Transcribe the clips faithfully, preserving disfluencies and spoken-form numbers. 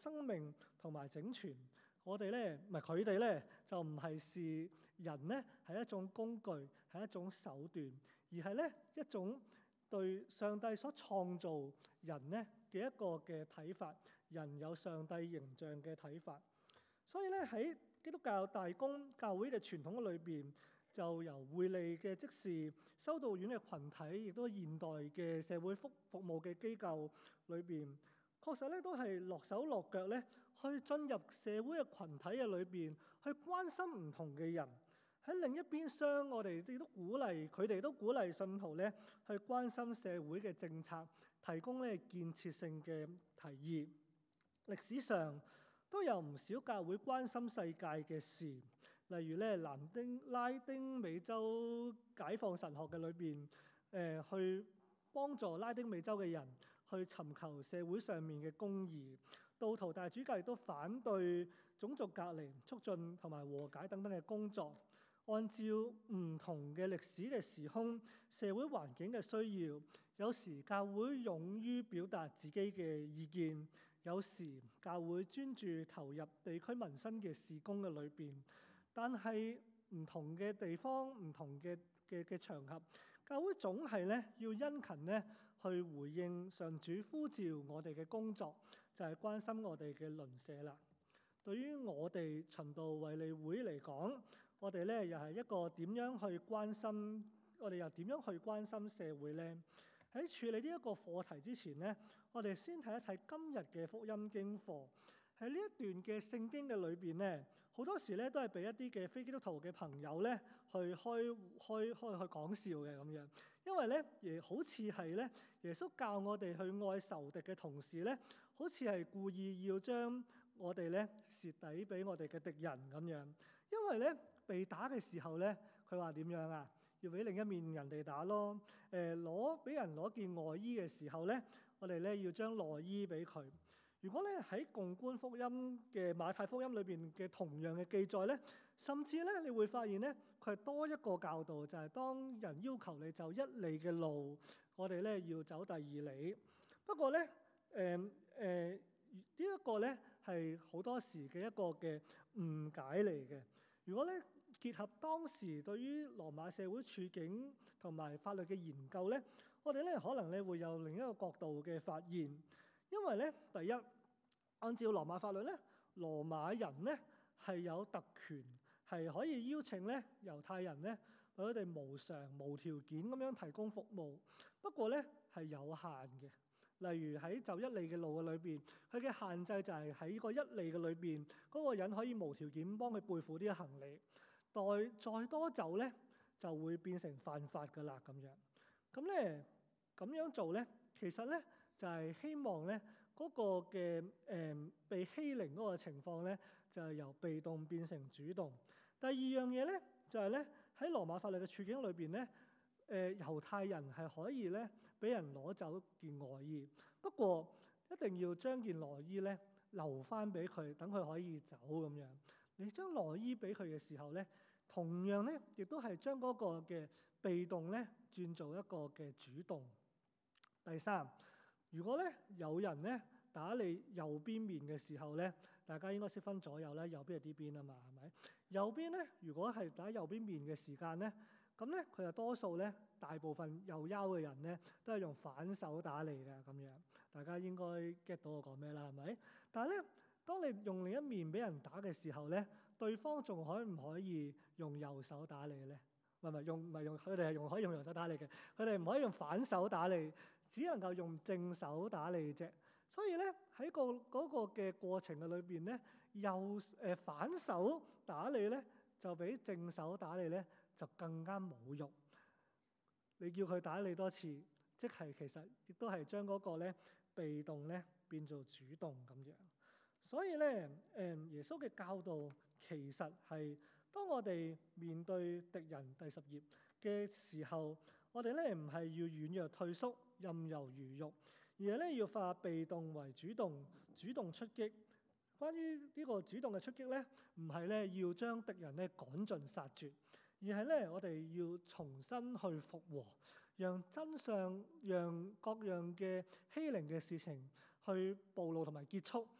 生命同埋整全。我哋咧，唔係佢哋咧，就唔係視人咧係一種工具，係一種手段，而係咧一種對上帝所創造人咧嘅一個嘅睇法，人有上帝形象嘅睇法。所以咧喺基督教大公教會嘅傳統裏邊，就由會利嘅職事、修道院嘅群體，亦都現代嘅社會服服務嘅機構裏邊，確實咧都係落手落腳咧，去進入社會嘅群體嘅裏邊，去關心唔同嘅人。喺另一邊廂，我哋亦都鼓勵佢哋都鼓勵信徒咧，去關心社會嘅政策，提供咧建設性嘅提議。歷史上都有唔少教會關心世界嘅事，例如咧南丁拉丁美洲解放神學嘅裏邊，誒、呃、去幫助拉丁美洲嘅人去尋求社會上面嘅公義。道徒大主教亦都反對種族隔離、促進同埋和解等等嘅工作。按照唔同嘅歷史嘅時空、社會環境嘅需要，有時教會勇於表達自己嘅意見，有時教會專注投入地區民生嘅事工嘅裏邊。但係唔同嘅地方、唔同嘅嘅嘅場合，教會總係咧要殷勤咧去回應上主呼召我哋嘅工作，就係關心我哋嘅鄰舍啦。對於我哋循道衛理會嚟講，我哋咧又係一個點樣去關心？我哋又點樣去關心社會呢？喺處理呢一個課題之前呢，我哋先睇一睇今日嘅福音經課。喺呢一段嘅聖經嘅裏邊咧，好多時咧都係俾一啲嘅非基督徒嘅朋友咧去開開開去講笑嘅咁樣，因為咧亦好似係咧耶穌教我哋去愛仇敵嘅同時咧，好似係故意要將我哋咧蝕底俾我哋嘅敵人咁樣。因為咧被打嘅時候咧，佢話點樣啊？要俾另一面人哋打咯。誒攞俾人攞件外衣嘅時候咧，我哋咧要將內衣俾佢。如果咧喺共觀福音嘅馬太福音裏邊嘅同樣嘅記載咧，甚至咧你會發現咧，佢係多一個教導，就係、是、當人要求你走一里嘅路，我哋咧要走第二里。不過咧，誒誒呢一個咧係好多時嘅一個嘅誤解嚟嘅。如果咧結合當時對於羅馬社會處境同埋法律嘅研究咧，我哋咧可能咧會有另一個角度嘅發現。因為咧，第一，按照羅馬法律咧，羅馬人咧係有特權，係可以邀請咧猶太人咧為佢哋無償、無條件咁樣提供服務。不過咧係有限嘅，例如喺走一里嘅路嘅裏邊，佢嘅限制就係喺個一里嘅裏邊，嗰個人可以無條件幫佢背負啲行李。再再多走咧，就會變成犯法噶啦咁樣。咁咧咁樣做咧，其實咧，就係希望咧嗰個嘅誒、呃、被欺凌嗰個情況咧，就係由被動變成主動。第二樣嘢咧，就係咧喺羅馬法律嘅處境裏邊咧，誒、呃、猶太人係可以咧俾人攞走件外衣，不過一定要將件內衣咧留翻俾佢，等佢可以走咁樣。你將內衣俾佢嘅時候咧，同樣咧亦都係將嗰個嘅被動咧轉做一個嘅主動。第三，如果咧有人咧打你右邊面嘅時候咧，大家應該識分左右咧，右邊係呢邊啊嘛，係咪？右邊咧，如果係打右邊面嘅時間咧，咁咧佢就多數咧，大部分右腰嘅人咧都係用反手打你嘅咁樣。大家應該 get 到我講咩啦，係咪？但係咧，當你用另一面俾人打嘅時候咧，對方仲可唔可以用右手打你咧？唔係唔係用唔係用佢哋係用可以用右手打你嘅，佢哋唔可以用反手打你，只能夠用正手打你啫。所以咧喺個嗰個嘅過程嘅裏邊咧，右誒反手打你咧，就比正手打你咧就更加侮辱。你叫佢打你多次，即係其實亦都係將嗰個咧被動咧變做主動咁樣。所以咧誒耶穌嘅教導其實係，當我哋面對敵人第十頁嘅時候，我哋咧唔係要軟弱退縮、任由魚肉，而係咧要化被動為主動，主動出擊。關於呢個主動嘅出擊咧，唔係咧要將敵人咧趕盡殺絕，而係咧我哋要重新去復和，讓真相、讓各樣嘅欺凌嘅事情去暴露同埋結束。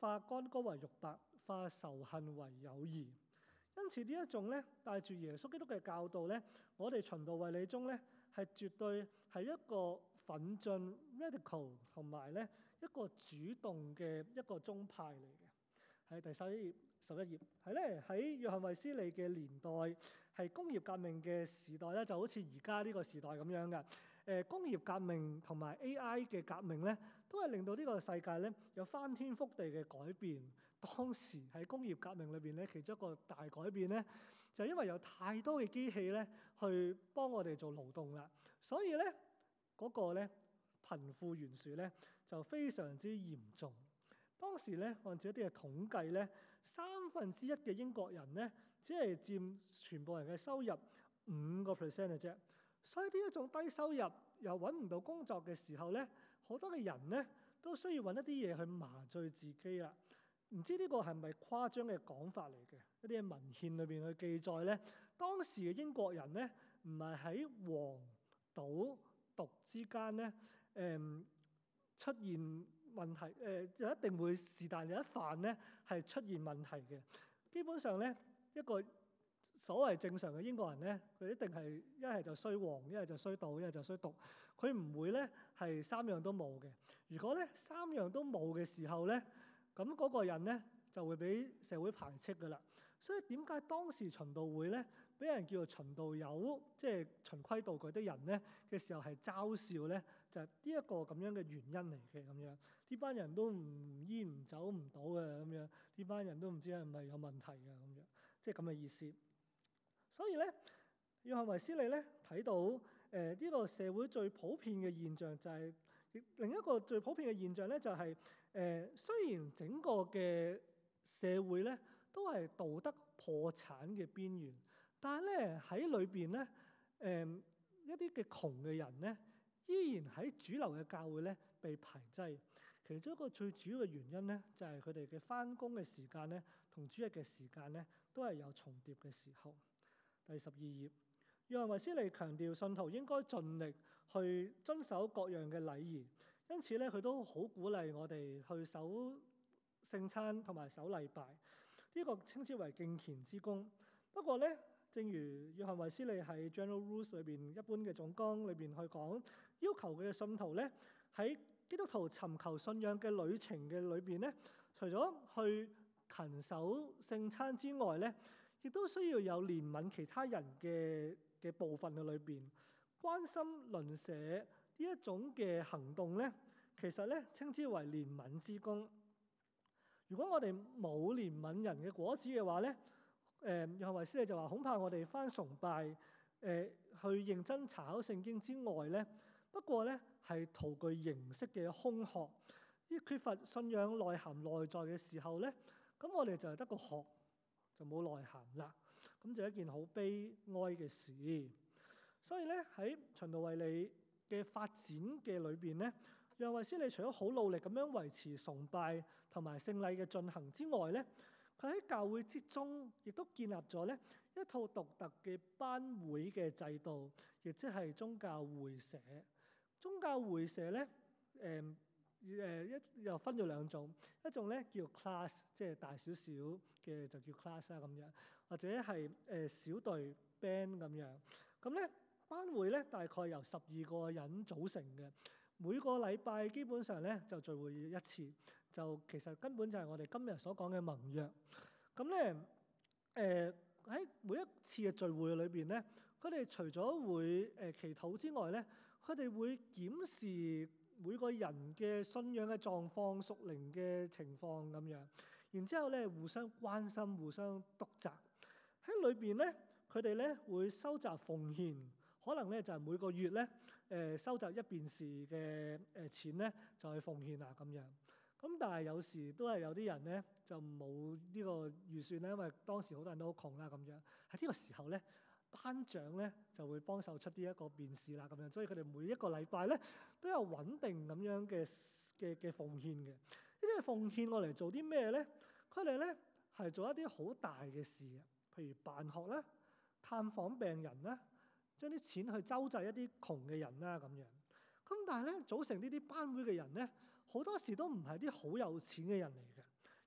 化干戈為玉帛，化仇恨為友誼。因此呢一種咧帶住耶穌基督嘅教導咧，我哋循道衛理中咧係絕對係一個奮進 radical 同埋咧一個主動嘅一個宗派嚟嘅。喺第十一頁，十一頁係咧喺約翰衛斯理嘅年代，係工業革命嘅時代咧，就好似而家呢個時代咁樣嘅。誒、呃、工業革命同埋 A I 嘅革命咧，都係令到呢個世界咧有翻天覆地嘅改變。當時喺工業革命裏邊咧，其中一個大改變咧，就係因為有太多嘅機器咧去幫我哋做勞動啦，所以咧嗰、那個咧貧富懸殊咧就非常之嚴重。當時咧按照一啲嘅統計咧，三分之一嘅英國人咧只係佔全部人嘅收入五個 percent 嘅啫。所以呢一種低收入又揾唔到工作嘅時候咧，好多嘅人咧都需要揾一啲嘢去麻醉自己啦。唔知呢個係咪誇張嘅講法嚟嘅？一啲嘅文獻裏邊去記載咧，當時嘅英國人咧唔係喺黃賭毒之間咧，誒、嗯、出現問題，誒、呃、就一定會是但有一範咧係出現問題嘅。基本上咧，一個所謂正常嘅英國人咧，佢一定係一係就衰黃，一係就衰賭，一係就衰毒，佢唔會咧係三樣都冇嘅。如果咧三樣都冇嘅時候咧，咁嗰個人咧就會俾社會排斥噶啦。所以點解當時循道會咧俾人叫做循道友，即係循規蹈矩的人咧嘅時候係嘲笑咧，就係呢一個咁樣嘅原因嚟嘅。咁樣呢班人都唔醫唔走唔到嘅，咁樣呢班人都唔知係咪有問題嘅，咁樣即係咁嘅意思。所以咧，約翰衛斯理咧睇到誒呢、呃這個社會最普遍嘅現象就係、是、另一個最普遍嘅現象咧，就係、是。誒、呃、雖然整個嘅社會咧都係道德破產嘅邊緣，但係咧喺裏邊咧，誒、呃、一啲嘅窮嘅人咧，依然喺主流嘅教會咧被排擠。其中一個最主要嘅原因咧，就係佢哋嘅返工嘅時間咧，同主日嘅時間咧，都係有重疊嘅時候。第十二頁，約翰衛斯理強調信徒應該盡力去遵守各樣嘅禮儀。因此咧，佢都好鼓勵我哋去守聖餐同埋守禮拜，呢、這個稱之為敬虔之功。不過咧，正如約翰衛斯理喺 General Rules 裏邊一般嘅總綱裏邊去講，要求佢嘅信徒咧喺基督徒尋求信仰嘅旅程嘅裏邊咧，除咗去勤守聖餐之外咧，亦都需要有憐憫其他人嘅嘅部分嘅裏邊，關心鄰舍。呢一種嘅行動咧，其實咧稱之為憐憫之功。如果我哋冇憐憫人嘅果子嘅話咧，誒約翰衛斯理就話恐怕我哋返崇拜誒、呃、去認真查考聖經之外咧，不過咧係徒具形式嘅空學，呢缺乏信仰內涵內在嘅時候咧，咁我哋就係得個學就冇內涵啦，咁就係一件好悲哀嘅事。所以咧喺循道衛理嘅發展嘅裏邊咧，約翰衛斯理除咗好努力咁樣維持崇拜同埋聖禮嘅進行之外咧，佢喺教會之中亦都建立咗咧一套獨特嘅班會嘅制度，亦即係宗教會社。宗教會社咧，誒誒一又分咗兩種，一種咧叫 class， 即係大少少嘅就叫 class 啦咁樣，或者係誒小隊 band 咁樣，咁咧。班會咧大概由十二個人組成嘅，每個禮拜基本上咧就聚會一次，就其實根本就係我哋今日所講嘅盟約。咁咧誒喺每一次嘅聚會裏邊咧，佢哋除咗會誒、呃、祈禱之外咧，佢哋會檢視每個人嘅信仰嘅狀況、屬靈嘅情況咁樣，然之後咧互相關心、互相督責。喺裏邊咧，佢哋咧會收集奉獻。可能咧就係每個月咧，誒、呃、收集一便士嘅誒錢咧，就去奉獻啦咁樣。咁但係有時都係有啲人咧就冇呢個預算咧，因為當時好多人都好窮啦咁樣。喺呢個時候咧，班長咧就會幫手出啲一個便士啦咁樣。所以佢哋每一個禮拜咧都有穩定咁樣嘅嘅嘅奉獻嘅。呢啲嘅奉獻我嚟做啲咩咧？佢哋咧係做一啲好大嘅事，譬如辦學啦、探訪病人啦。將啲錢去周濟一啲窮嘅人啦咁樣，咁但係咧組成呢啲班會嘅人咧，好多時都唔係啲好有錢嘅人嚟嘅，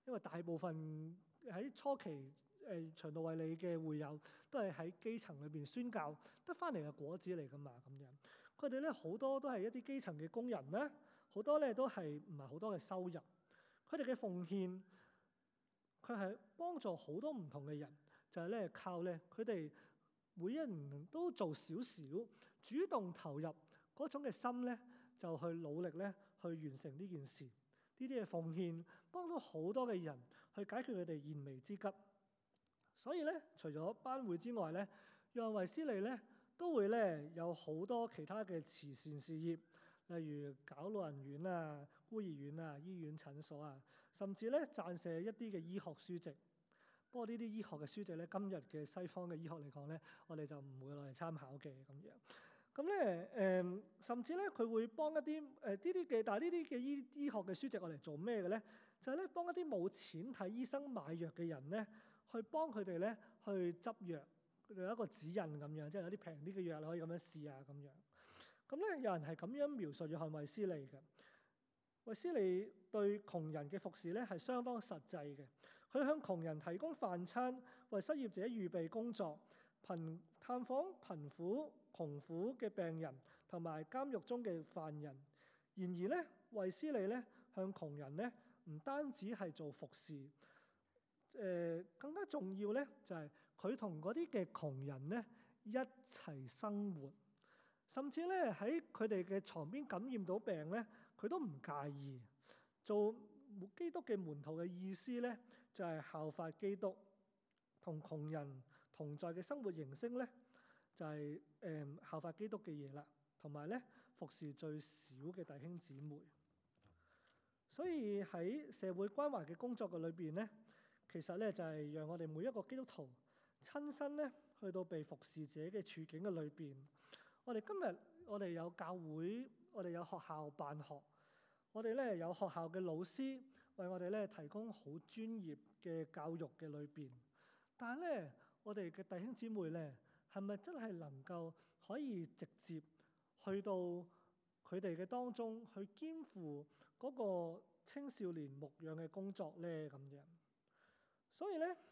因為大部分喺初期誒循道衛理嘅會友都係喺基層裏邊宣教得翻嚟嘅果子嚟㗎嘛，咁樣佢哋咧好多都係一啲基層嘅工人啦，好多咧都係唔係好多嘅收入，佢哋嘅奉獻佢係幫助好多唔同嘅人，就係咧靠咧佢哋每一年都做少少，主動投入嗰種嘅心咧，就去努力咧去完成呢件事。呢啲嘅奉獻幫到好多嘅人去解決佢哋燃眉之急。所以咧，除咗班會之外咧，約翰衛斯理咧都會咧有好多其他嘅慈善事業，例如搞老人院啊、孤兒院啊、醫院診所啊，甚至咧撰寫一啲嘅醫學書籍。不過呢啲醫學嘅書籍咧，今日嘅西方嘅醫學嚟講咧，我哋就唔會攞嚟參考嘅咁樣。咁咧誒，甚至咧佢會幫一啲誒呢啲嘅，但係呢啲嘅醫醫學嘅書籍我嚟做咩嘅咧？就係咧幫一啲冇錢睇醫生買藥嘅人咧，去幫佢哋咧去執藥，有一個指引咁樣，即係有啲平啲嘅藥你可以咁樣試下咁樣。咁咧有人係咁樣描述約翰衛斯理嘅。衛斯理對窮人嘅服侍咧係相當實際嘅。佢向窮人提供飯餐，為失業者預備工作，貧探訪貧苦窮苦嘅病人同埋監獄中嘅犯人。然而咧，衛斯理咧向窮人咧唔單止係做服侍，誒、呃、更加重要咧就係佢同嗰啲嘅窮人咧一齊生活，甚至咧喺佢哋嘅床邊感染到病咧，佢都唔介意。做基督嘅門徒嘅意思咧，就係效法基督，同窮人同在嘅生活形式咧，就係誒效法基督嘅嘢啦，同埋咧服侍最少嘅弟兄姊妹。所以喺社會關懷嘅工作嘅裏邊咧，其實咧就係讓我哋每一個基督徒親身咧去到被服侍者嘅處境嘅裏邊。我哋今日我哋有教會，我哋有學校辦學，我哋咧有學校嘅老師為我哋咧提供好專業嘅教育嘅裏邊。但係咧，我哋嘅弟兄姊妹咧，係咪真係能夠可以直接去到佢哋嘅當中去肩負嗰個青少年牧養嘅工作咧？咁樣，所以咧，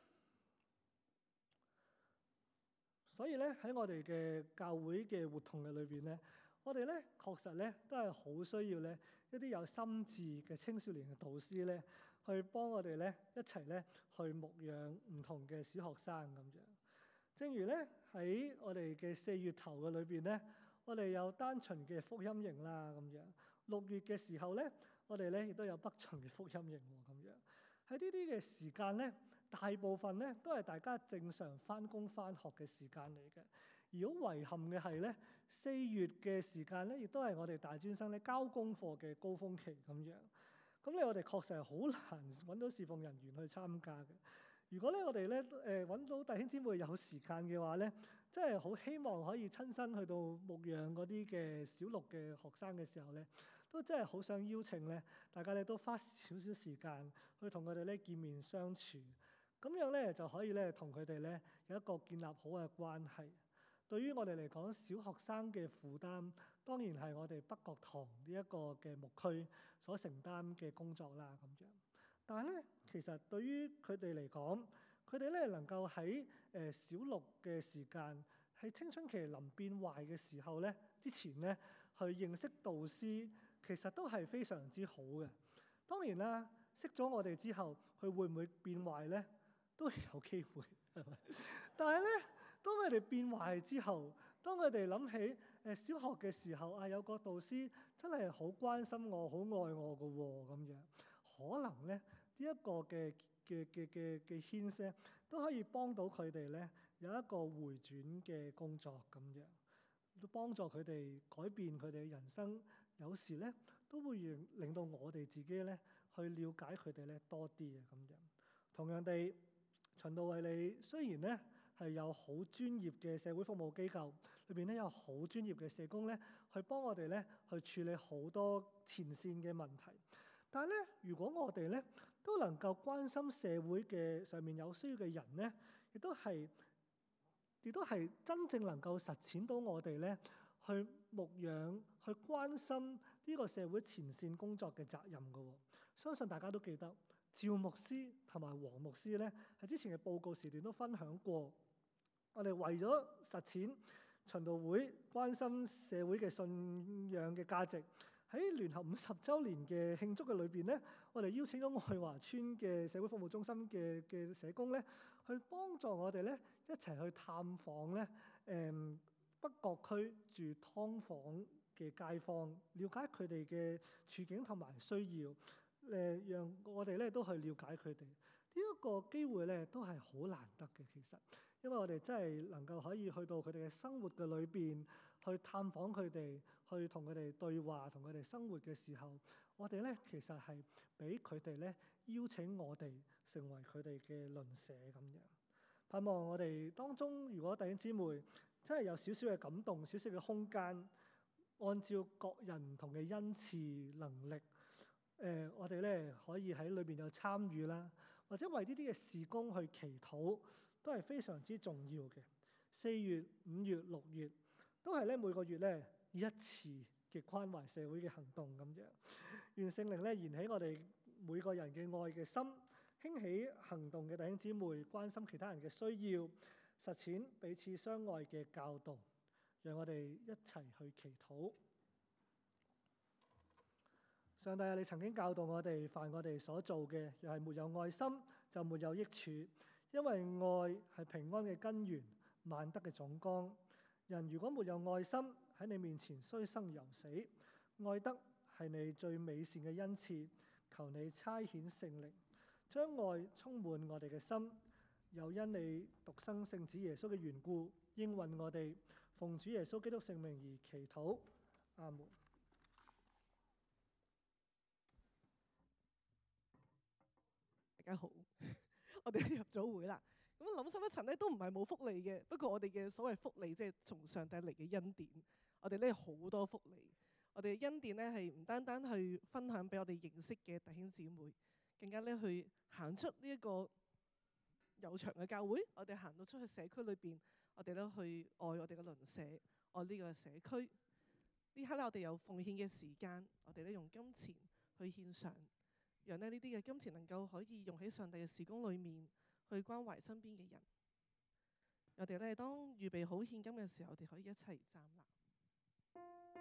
所以咧喺我哋嘅教會嘅活動嘅裏邊咧，我哋咧確實咧都係好需要咧一啲有心智嘅青少年嘅導師咧，去幫我哋咧一齊咧去牧養唔同嘅小學生咁樣。正如咧喺我哋嘅四月頭嘅裏邊咧，我哋有單循嘅福音營啦咁樣。六月嘅時候咧，我哋咧亦都有北循嘅福音營喎咁樣。喺呢啲嘅時間咧，大部分咧都係大家正常返工返學嘅時間嚟嘅。而好遺憾嘅係咧，四月嘅時間咧，亦都係我哋大專生咧交功課嘅高峰期咁樣。咁咧，我哋確實係好難揾到侍奉人員去參加嘅。如果咧我哋咧誒揾到弟兄姊妹有時間嘅話咧，真係好希望可以親身去到牧養嗰啲嘅小六嘅學生嘅時候咧，都真係好想邀請咧大家咧都花少少時間去同佢哋咧見面相處，咁樣咧就可以咧同佢哋咧有一個建立好嘅關係。對於我哋嚟講，小學生嘅負擔當然係我哋北角堂呢一個嘅牧區所承擔嘅工作啦咁樣。但係咧，其實對於佢哋嚟講，佢哋咧能夠喺誒小六嘅時間，喺青春期臨變壞嘅時候咧，之前咧去認識導師，其實都係非常之好嘅。當然啦，識咗我哋之後，佢會唔會變壞咧？都有機會，係咪？但係咧，當佢哋變壞之後，當佢哋諗起誒小學嘅時候啊，有個導師真係好關心我、好愛我嘅喎，咁樣可能咧呢一個嘅嘅嘅嘅嘅牽涉都可以幫到佢哋咧有一個回轉嘅工作咁樣，都幫助佢哋改變佢哋嘅人生。有時咧都會令令到我哋自己咧去了解佢哋咧多啲啊咁樣。同樣地，循道衛理雖然咧係有好專業嘅社會服務機構，裏邊咧有好專業嘅社工咧去幫我哋咧去處理好多前線嘅問題。但係咧，如果我哋咧都能夠關心社會嘅上面有需要嘅人咧，亦都係亦都係真正能夠實踐到我哋咧去牧養、去關心呢個社會前線工作嘅責任㗎喎。相信大家都記得趙牧師同埋黃牧師咧，喺之前嘅報告時段都分享過，我哋為咗實踐循道會關心社會嘅信仰嘅價值，喺聯合五十週年嘅慶祝嘅裏邊咧，我哋邀請咗愛華村嘅社會服務中心嘅嘅社工咧，去幫助我哋咧一齊去探訪咧誒北角區住劏房嘅街坊，了解佢哋嘅處境同埋需要，誒、呃、讓我哋咧都去了解佢哋。呢、這、一個機會咧都係好難得嘅，其實，因為我哋真係能夠可以去到佢哋嘅生活嘅裏邊，去探訪佢哋，去同佢哋對話，同佢哋生活嘅時候，我哋咧其實係俾佢哋咧邀請我哋成為佢哋嘅鄰舍咁樣。盼望我哋當中，如果弟兄姊妹真係有少少嘅感動，少少嘅空間，按照各人唔同嘅恩賜能力，誒、呃，我哋咧可以喺裏邊有參與啦，或者為呢啲嘅事工去祈禱，都係非常之重要嘅。四月、五月、六月都係咧每個月咧一次嘅關懷社會嘅行動咁樣。願聖靈咧燃起我哋每個人嘅愛嘅心，興起行動嘅弟兄姊妹，關心其他人嘅需要，實踐彼此相愛嘅教導。讓我哋一齊去祈禱。上帝啊，你曾經教導我哋，凡我哋所做嘅，又係沒有愛心，就沒有益處。因為愛係平安嘅根源，萬德嘅總綱。人如果沒有愛心，喺你面前雖生猶死。愛德係你最美善嘅恩賜，求你差遣聖靈，將愛充滿我哋嘅心。又因你獨生聖子耶穌嘅緣故，應允我哋。奉主耶穌基督聖名而祈禱，阿門。 大家好，我哋入咗會啦。咁諗深一層咧，都唔係冇福利嘅。不過我哋嘅所謂福利，即係從上帝嚟嘅恩典。我哋咧好多福利。我哋嘅恩典咧係唔單單去分享俾我哋認識嘅弟兄姊妹，更加咧去行出呢一個有場嘅教會。我哋行到出去社區裏邊。我哋咧去愛我哋嘅鄰舍，愛呢個社區。呢刻咧，我哋有奉獻嘅時間，我哋咧用金錢去獻上，讓咧呢啲嘅金錢能夠可以用喺上帝嘅事工裏面，去關懷身邊嘅人。我哋咧當預備好獻金嘅時候，我哋可以一齊站立。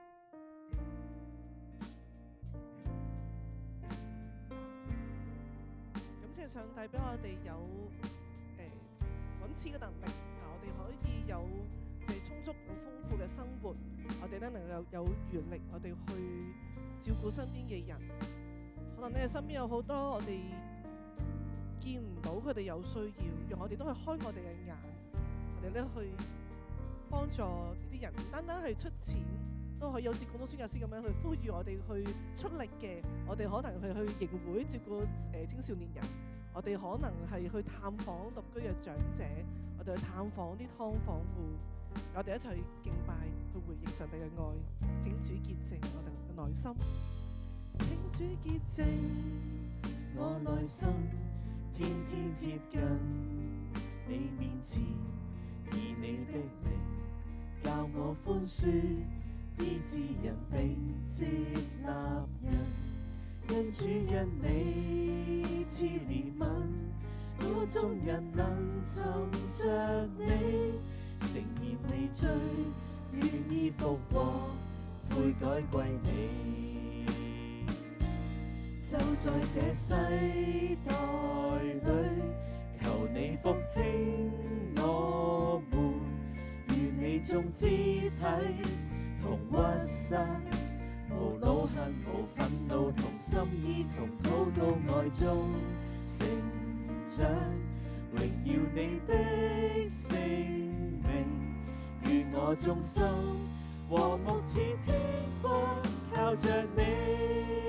感謝上帝俾我哋有誒揾錢嘅能力。我哋可以有即係充足、好豐富嘅生活，我哋咧能夠有餘力，我哋去照顧身邊嘅人。可能咧身邊有好多我哋見唔到佢哋有需要，讓我哋都去開我哋嘅眼，我哋咧去幫助呢啲人，唔單單係出錢，都可以好似廣東宣教師咁樣去呼籲我哋去出力嘅。我哋可能係去營會照顧誒青少年人，我哋可能係去探訪獨居嘅長者。我哋去探訪啲劏房戶，我哋一齊去敬拜，去回應上帝嘅愛。請主潔淨我哋嘅內心，請主潔淨我內心，天天貼近你面前，以你的靈教我寬恕，醫治人並接納人。因主因你賜憐憫，要眾人能尋着你，誠然離罪，願意復和，悔改歸你。就在這世代裏，求你復興我們，願你眾肢體同屈膝，無惱恨無憤怒，同心意同禱告愛中成長，榮耀你的聖名。願我眾生和睦似天光，靠着你。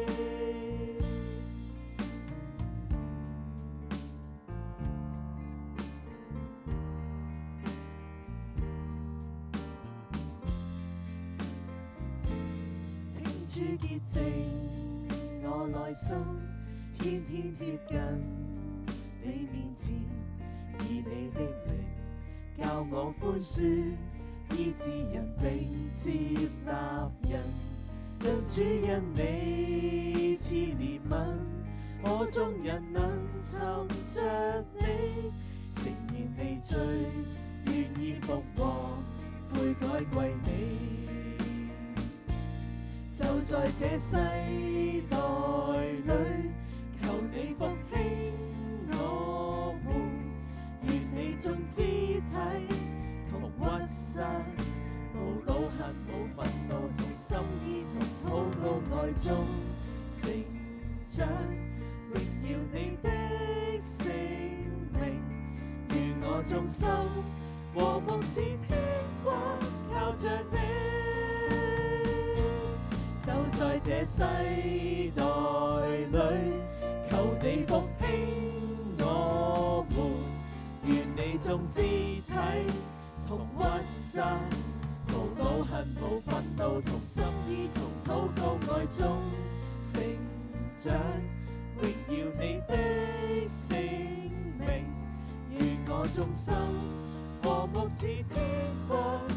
主潔淨我內心，天天貼近你面前，以你的靈教我寬恕，醫治人並接納人。因主因你賜憐憫， 我眾人能尋着你，誠然你罪，願意復和，悔改歸你。就在這世代裏，求你復興我們，願你眾肢體同屈膝，無惱恨無憤怒，同心意同禱告愛中成長，榮耀你的聖名。願我眾心和睦似天光，靠着你。就在這世代裏，求你復興我們，願你眾肢體同屈膝，無惱恨無憤怒，同心意同禱告愛中成長，榮耀你的聖名。願我眾心和睦似天光。